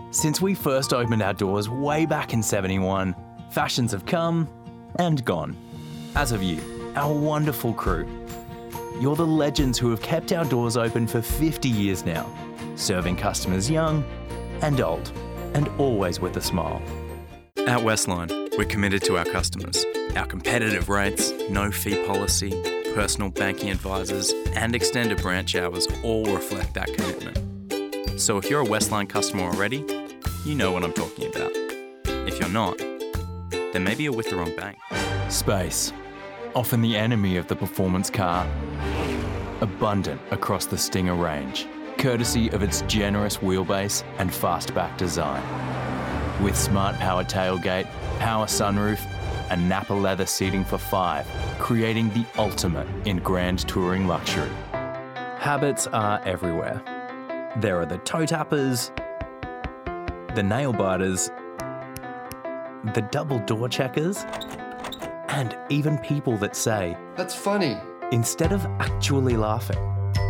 Since we first opened our doors way back in '71, fashions have come and gone. As have you, our wonderful crew. You're the legends who have kept our doors open for 50 years now, serving customers young and old, and always with a smile. At Westline, we're committed to our customers. Our competitive rates, no fee policy, personal banking advisors, and extended branch hours all reflect that commitment. So if you're a Westline customer already, you know what I'm talking about. If you're not, then maybe you're with the wrong bank. Space, often the enemy of the performance car, abundant across the Stinger range, courtesy of its generous wheelbase and fastback design. With smart power tailgate, power sunroof, and Napa leather seating for 5, creating the ultimate in grand touring luxury. Habits are everywhere. There are the toe tappers, the nail biters, the double door checkers, and even people that say, "That's funny," instead of actually laughing.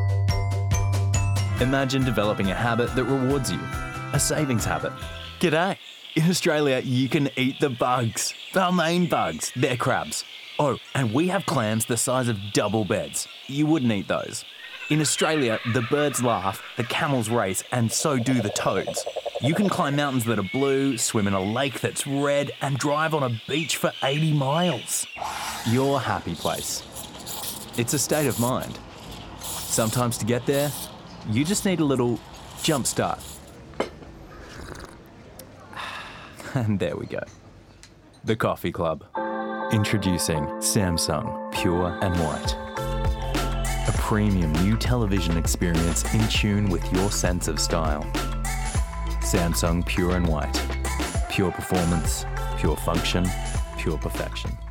Imagine developing a habit that rewards you, a savings habit. G'day. In Australia, you can eat the bugs. The main bugs, they're crabs. Oh, and we have clams the size of double beds. You wouldn't eat those. In Australia, the birds laugh, the camels race, and so do the toads. You can climb mountains that are blue, swim in a lake that's red, and drive on a beach for 80 miles. Your happy place. It's a state of mind. Sometimes to get there, you just need a little jump start. And there we go. The Coffee Club. Introducing Samsung Pure and White. A premium new television experience in tune with your sense of style. Samsung Pure and White. Pure performance, pure function, pure perfection.